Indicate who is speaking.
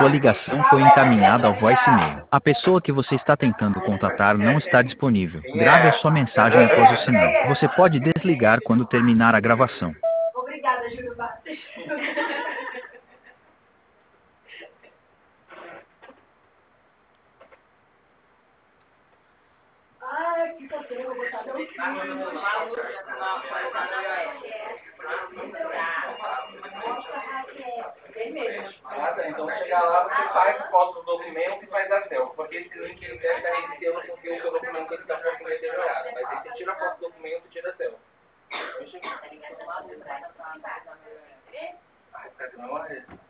Speaker 1: Sua ligação foi encaminhada ao voicemail. A pessoa que você está tentando contatar não está disponível. Grave a sua mensagem após o sinal. Você pode desligar quando terminar a gravação.
Speaker 2: Obrigada, Júlio Bastos. Ai, que fofinho, eu vou botar meu filho. Nossa, Raquel. Vermelho.
Speaker 3: Ah, tá. Então chegar lá, você faz foto do documento e faz a selfie. Porque esse link ele deve estar reiniciando porque o seu documento está um pouco deteriorado. Mas aí você tira a foto do documento e tira a selfie. Ai, cadê meu marido?